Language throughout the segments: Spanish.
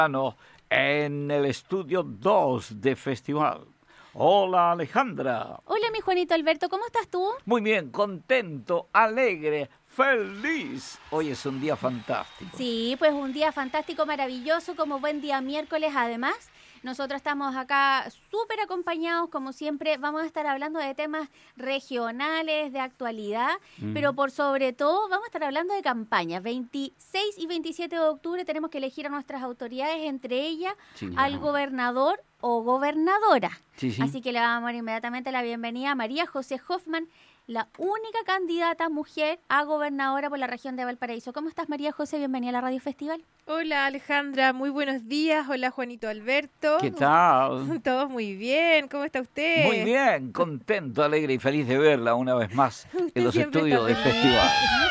En el estudio 2 de Festival. Hola, Alejandra. Hola, mi Juanito Alberto, ¿cómo estás tú? Muy bien, contento, alegre, feliz. Hoy es un día fantástico. Sí, pues un día fantástico, maravilloso, como buen día miércoles. Además, nosotros estamos acá súper acompañados, como siempre. Vamos a estar hablando de temas regionales, de actualidad, pero por sobre todo vamos a estar hablando de campañas. 26 y 27 de octubre tenemos que elegir a nuestras autoridades, entre ellas al gobernador o gobernadora. Sí. Así que le vamos a dar inmediatamente la bienvenida a María José Hoffman, la única candidata mujer a gobernadora por la región de Valparaíso. ¿Cómo estás, María José? Bienvenida a la Radio Festival. Hola, Alejandra, muy buenos días. Hola, Juanito Alberto. ¿Qué tal? Todos muy bien. ¿Cómo está usted? Muy bien, contento, alegre y feliz de verla una vez más en los estudios del Festival.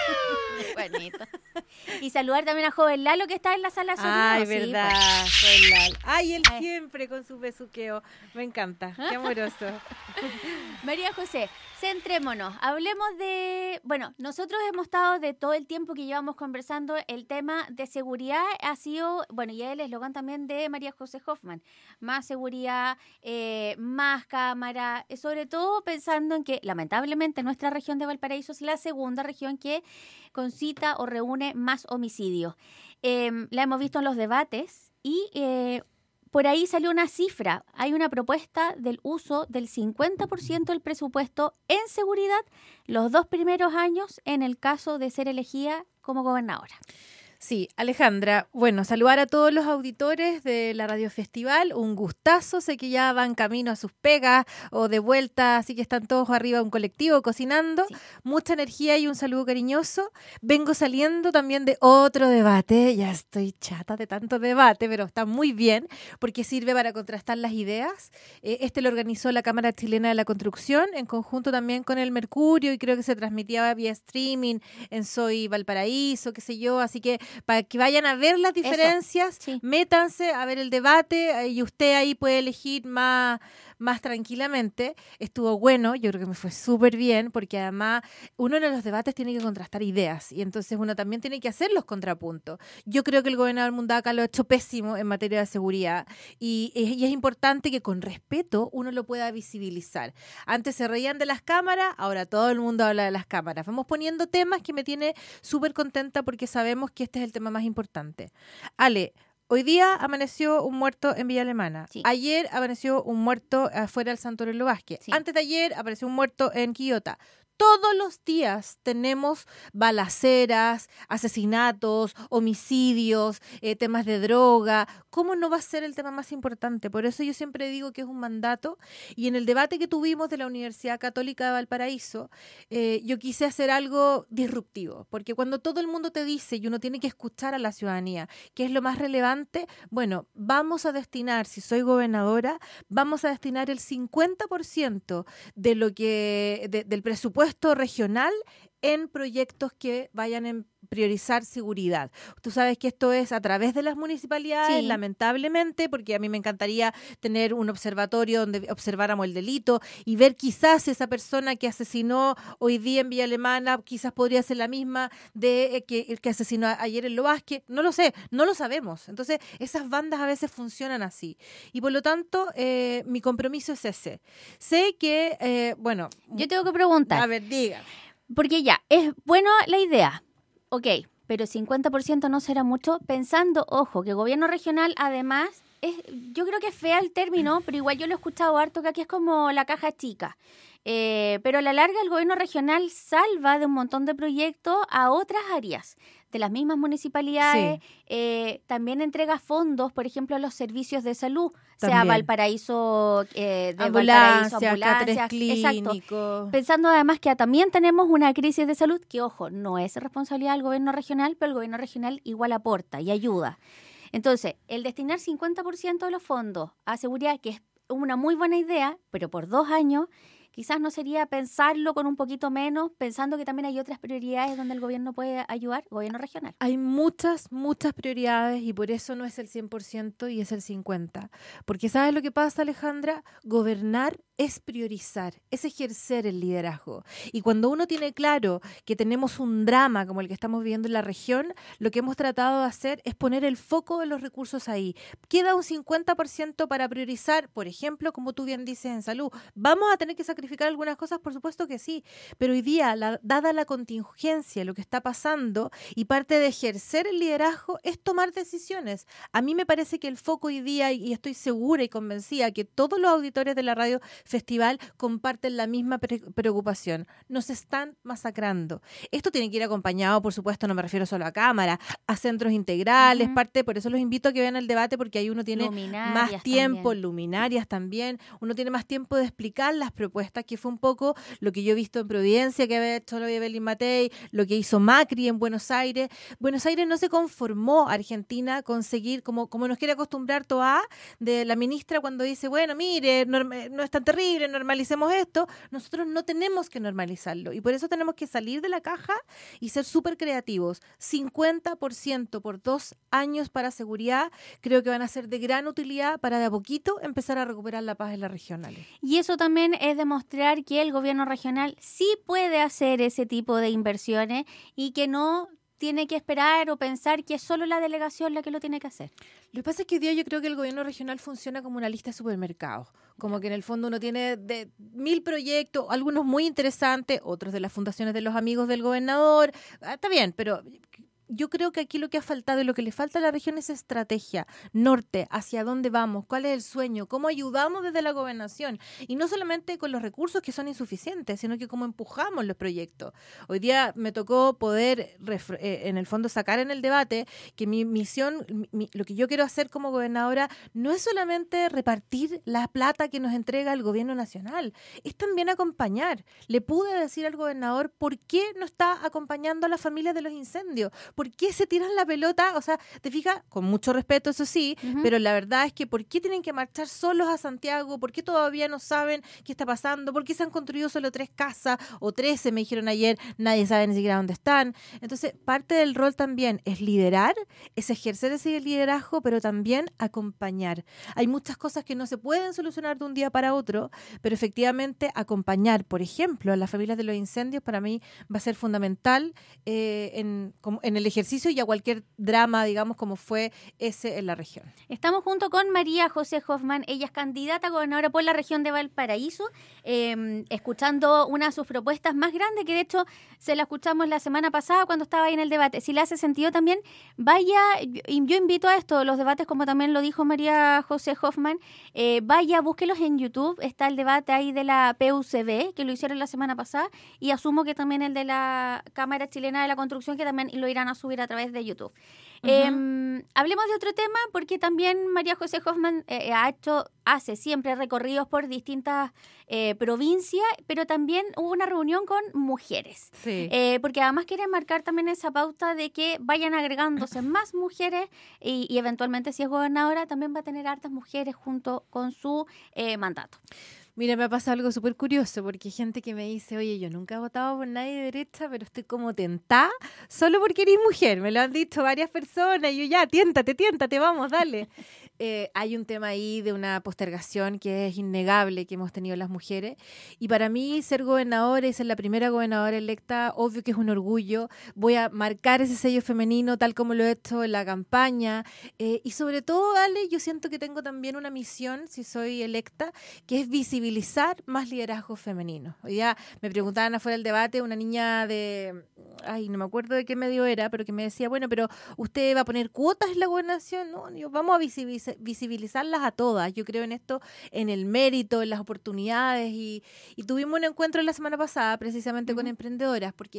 Bonito. Y saludar también a Joven Lalo, que está en la sala sonido. Ay, sí, verdad, pues. Joven Lalo. Ay, él siempre con su besuqueo. Me encanta, qué amoroso. María José, centrémonos. Hablemos de... Bueno, nosotros hemos estado de todo el tiempo que llevamos conversando, el tema de seguridad ha sido, bueno, y el eslogan también de María José Hoffman. Más seguridad, más cámara, sobre todo pensando en que, lamentablemente, nuestra región de Valparaíso es la segunda región que concita o reúne más homicidios. La hemos visto en los debates y por ahí salió una cifra. Hay una propuesta del uso del 50% del presupuesto en seguridad los 2 primeros años en el caso de ser elegida como gobernadora. Sí, Alejandra, bueno, saludar a todos los auditores de la Radio Festival, un gustazo, sé que ya van camino a sus pegas o de vuelta, así que están todos arriba de un colectivo cocinando, mucha energía y un saludo cariñoso. Vengo saliendo también de otro debate, ya estoy chata de tanto debate, pero está muy bien, porque sirve para contrastar las ideas. Lo organizó la Cámara Chilena de la Construcción, en conjunto también con el Mercurio, y creo que se transmitía vía streaming en Soy Valparaíso, qué sé yo, así que para que vayan a ver las diferencias, métanse a ver el debate y usted ahí puede elegir más tranquilamente. Estuvo bueno, yo creo que me fue súper bien, porque además uno en los debates tiene que contrastar ideas y entonces uno también tiene que hacer los contrapuntos. Yo creo que el gobernador Mundaca lo ha hecho pésimo en materia de seguridad y es importante que con respeto uno lo pueda visibilizar. Antes se reían de las cámaras, ahora todo el mundo habla de las cámaras. Vamos poniendo temas que me tiene súper contenta porque sabemos que este es el tema más importante. Ale, hoy día amaneció un muerto en Villa Alemana. Sí. Ayer amaneció un muerto afuera del Santuario Vázquez. Sí. Antes de ayer apareció un muerto en Quillota. Todos los días tenemos balaceras, asesinatos, homicidios, temas de droga. ¿Cómo no va a ser el tema más importante? Por eso yo siempre digo que es un mandato. Y en el debate que tuvimos de la Universidad Católica de Valparaíso, yo quise hacer algo disruptivo. Porque cuando todo el mundo te dice y uno tiene que escuchar a la ciudadanía, ¿qué es lo más relevante? Bueno, vamos a destinar, si soy gobernadora, vamos a destinar el 50% de lo que del presupuesto regional en proyectos que vayan a priorizar seguridad. Tú sabes que esto es a través de las municipalidades, lamentablemente, porque a mí me encantaría tener un observatorio donde observáramos el delito y ver quizás esa persona que asesinó hoy día en Villa Alemana, quizás podría ser la misma de el que asesinó ayer en Lo Vázquez. No lo sé, no lo sabemos. Entonces, esas bandas a veces funcionan así. Y por lo tanto, mi compromiso es ese. Sé que, yo tengo que preguntar. A ver, dígame. Porque ya, es bueno la idea, ok, pero 50% no será mucho, pensando, ojo, que gobierno regional además, yo creo que es fea el término, pero igual yo lo he escuchado harto, que aquí es como la caja chica. Pero a la larga el gobierno regional salva de un montón de proyectos a otras áreas de las mismas municipalidades, también entrega fondos, por ejemplo, a los servicios de salud, también. Sea Valparaíso, ambulancias, clínicos. Exacto. Pensando además que también tenemos una crisis de salud que, ojo, no es responsabilidad del gobierno regional, pero el gobierno regional igual aporta y ayuda. Entonces, el destinar 50% de los fondos a seguridad, que es una muy buena idea, pero por 2 años, quizás no sería pensarlo con un poquito menos, pensando que también hay otras prioridades donde el gobierno puede ayudar, gobierno regional. Hay muchas prioridades y por eso no es el 100% y es el 50%. Porque ¿sabes lo que pasa, Alejandra? Gobernar es priorizar, es ejercer el liderazgo. Y cuando uno tiene claro que tenemos un drama como el que estamos viviendo en la región, lo que hemos tratado de hacer es poner el foco de los recursos ahí. Queda un 50% para priorizar, por ejemplo, como tú bien dices, en salud. ¿Vamos a tener que sacrificar algunas cosas? Por supuesto que sí, pero hoy día, dada la contingencia, lo que está pasando, y parte de ejercer el liderazgo es tomar decisiones. A mí me parece que el foco hoy día, y estoy segura y convencida que todos los auditores de la radio Festival comparten la misma preocupación. Nos están masacrando. Esto tiene que ir acompañado, por supuesto, no me refiero solo a cámara, a centros integrales, por eso los invito a que vean el debate, porque ahí uno tiene más tiempo, luminarias también, uno tiene más tiempo de explicar las propuestas, que fue un poco lo que yo he visto en Providencia, que había hecho Evelyn Matei, lo que hizo Macri en Buenos Aires. Buenos Aires no se conformó a Argentina con seguir, como nos quiere acostumbrar Toá, de la ministra cuando dice, bueno, mire, no es tan terrible, normalicemos esto. Nosotros no tenemos que normalizarlo y por eso tenemos que salir de la caja y ser súper creativos. 50% por 2 años para seguridad creo que van a ser de gran utilidad para de a poquito empezar a recuperar la paz en las regionales. Y eso también es demostrar que el gobierno regional sí puede hacer ese tipo de inversiones y que no tiene que esperar o pensar que es solo la delegación la que lo tiene que hacer. Lo que pasa es que hoy día yo creo que el gobierno regional funciona como una lista de supermercados, como que en el fondo uno tiene de 1000 proyectos, algunos muy interesantes, otros de las fundaciones de los amigos del gobernador, está bien, pero yo creo que aquí lo que ha faltado y lo que le falta a la región es estrategia, norte, hacia dónde vamos, cuál es el sueño, cómo ayudamos desde la gobernación y no solamente con los recursos que son insuficientes, sino que cómo empujamos los proyectos. Hoy día me tocó poder en el fondo sacar en el debate que mi misión, lo que yo quiero hacer como gobernadora no es solamente repartir la plata que nos entrega el gobierno nacional, es también acompañar. Le pude decir al gobernador por qué no está acompañando a las familias de los incendios. ¿Por qué se tiran la pelota? O sea, te fijas, con mucho respeto, eso sí, pero la verdad es que ¿por qué tienen que marchar solos a Santiago? ¿Por qué todavía no saben qué está pasando? ¿Por qué se han construido solo 3 casas o 13, me dijeron ayer? Nadie sabe ni siquiera dónde están. Entonces, parte del rol también es liderar, es ejercer ese liderazgo, pero también acompañar. Hay muchas cosas que no se pueden solucionar de un día para otro, pero efectivamente acompañar, por ejemplo, a las familias de los incendios, para mí va a ser fundamental en el ejercicio y a cualquier drama, digamos, como fue ese en la región. Estamos junto con María José Hoffman, ella es candidata a gobernadora por la región de Valparaíso, escuchando una de sus propuestas más grandes, que de hecho se la escuchamos la semana pasada cuando estaba ahí en el debate. Si le hace sentido también, vaya, yo invito a esto, los debates, como también lo dijo María José Hoffman, vaya, búsquelos en YouTube, está el debate ahí de la PUCB, que lo hicieron la semana pasada, y asumo que también el de la Cámara Chilena de la Construcción, que también lo irán a subir a través de YouTube. Hablemos de otro tema, porque también María José Hoffman hace siempre recorridos por distintas provincias, pero también hubo una reunión con mujeres. Sí. Porque además quieren marcar también esa pauta de que vayan agregándose más mujeres y eventualmente, si es gobernadora, también va a tener hartas mujeres junto con su mandato. Mira, me ha pasado algo súper curioso, porque hay gente que me dice, oye, yo nunca he votado por nadie de derecha, pero estoy como tentada solo porque eres mujer. Me lo han dicho varias personas y yo ya, tiéntate, vamos, dale. Hay un tema ahí de una postergación que es innegable que hemos tenido las mujeres. Y para mí, ser gobernadora y ser la primera gobernadora electa, obvio que es un orgullo. Voy a marcar ese sello femenino tal como lo he hecho en la campaña. Y sobre todo, Ale, yo siento que tengo también una misión, si soy electa, que es visibilizar más liderazgo femenino. Hoy día me preguntaban afuera del debate una niña de, no me acuerdo de qué medio era, pero que me decía, bueno, pero ¿usted va a poner cuotas en la gobernación? No, digo, vamos a visibilizarlas a todas. Yo creo en esto, en el mérito, en las oportunidades y tuvimos un encuentro la semana pasada precisamente con emprendedoras, porque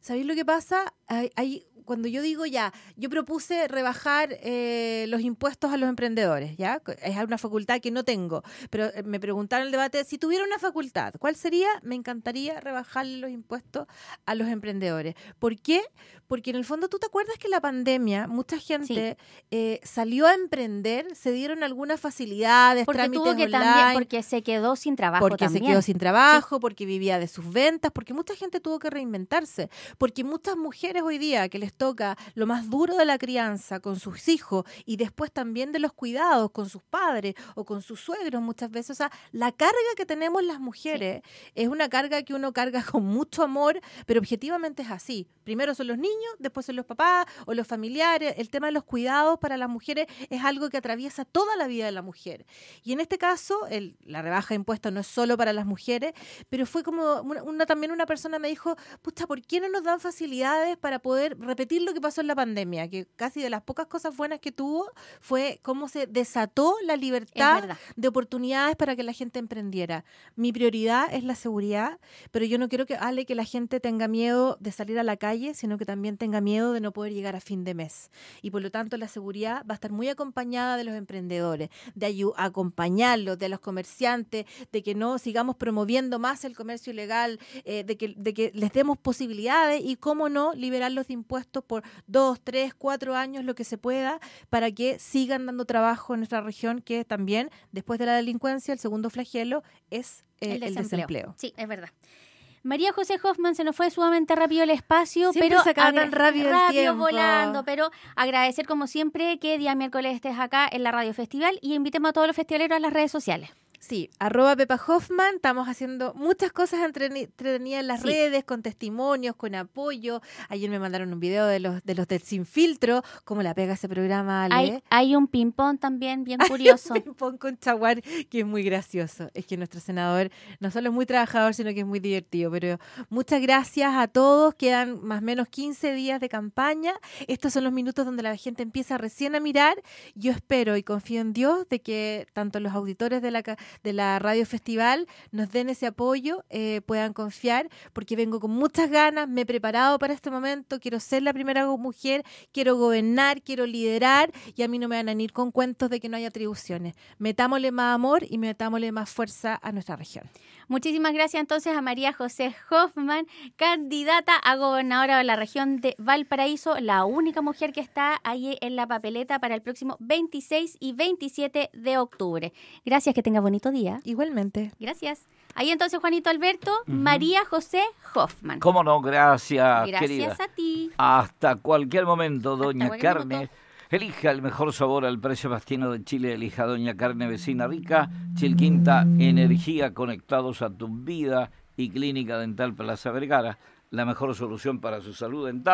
¿Sabéis lo que pasa? Cuando yo digo yo propuse rebajar los impuestos a los emprendedores, ¿ya? Es una facultad que no tengo, pero me preguntaron en el debate, si tuviera una facultad, ¿cuál sería? Me encantaría rebajarle los impuestos a los emprendedores. ¿Por qué? Porque en el fondo, ¿tú te acuerdas que en la pandemia mucha gente salió a emprender, se dieron algunas facilidades, porque trámites tuvo que online? también, porque se quedó sin trabajo Porque también. se quedó sin trabajo, porque vivía de sus ventas, porque mucha gente tuvo que reinventarse, porque muchas mujeres hoy día que les toca lo más duro de la crianza con sus hijos y después también de los cuidados con sus padres o con sus suegros muchas veces, o sea, la carga que tenemos las mujeres es una carga que uno carga con mucho amor, pero objetivamente es así. Primero son los niños, después son los papás o los familiares. El tema de los cuidados para las mujeres es algo que atraviesa toda la vida de la mujer. Y en este caso, la rebaja de impuestos no es solo para las mujeres, pero fue como también una persona me dijo, pucha, ¿por qué no nos dan facilidades para poder repetir lo que pasó en la pandemia? Que casi de las pocas cosas buenas que tuvo fue cómo se desató la libertad de oportunidades para que la gente emprendiera. Mi prioridad es la seguridad, pero yo no quiero que la gente tenga miedo de salir a la calle, sino que también tenga miedo de no poder llegar a fin de mes. Y por lo tanto la seguridad va a estar muy acompañada de los emprendedores, de acompañarlos, de los comerciantes, de que no sigamos promoviendo más el comercio ilegal, de que les demos posibilidades y, cómo no, liberarlos de impuestos por 2, 3, 4 años, lo que se pueda, para que sigan dando trabajo en nuestra región, que también, después de la delincuencia, el segundo flagelo es el desempleo. Sí, es verdad. María José Hoffman, se nos fue sumamente rápido el espacio, siempre pero se acaba tan rápido el tiempo. Volando, pero agradecer como siempre que día miércoles estés acá en la Radio Festival y invitemos a todos los festivaleros a las redes sociales. Sí, @Pepa Hoffman, estamos haciendo muchas cosas entretenidas en las redes, con testimonios, con apoyo. Ayer me mandaron un video de los del Sin Filtro, cómo la pega ese programa, Ale. Hay un ping-pong también bien curioso. Hay un ping-pong con Chaguar que es muy gracioso. Es que nuestro senador no solo es muy trabajador, sino que es muy divertido. Pero muchas gracias a todos. Quedan más o menos 15 días de campaña. Estos son los minutos donde la gente empieza recién a mirar. Yo espero y confío en Dios de que tanto los auditores de la Radio Festival nos den ese apoyo, puedan confiar, porque vengo con muchas ganas, me he preparado para este momento, quiero ser la primera mujer, quiero gobernar, quiero liderar, y a mí no me van a ir con cuentos de que no hay atribuciones. Metámosle más amor y metámosle más fuerza a nuestra región. Muchísimas gracias entonces a María José Hoffman, candidata a gobernadora de la región de Valparaíso, la única mujer que está ahí en la papeleta para el próximo 26 y 27 de octubre. Gracias, que tenga bonito día. Igualmente. Gracias. Ahí entonces, Juanito Alberto, María José Hoffman. ¿Cómo no? Gracias, querida. Gracias a ti. Hasta cualquier momento, doña Carne. Momento. Elija el mejor sabor al precio más tierno de Chile. Elija Doña Carne, vecina rica. Chilquinta, energía, conectados a tu vida. Y Clínica Dental Plaza Vergara, la mejor solución para su salud dental.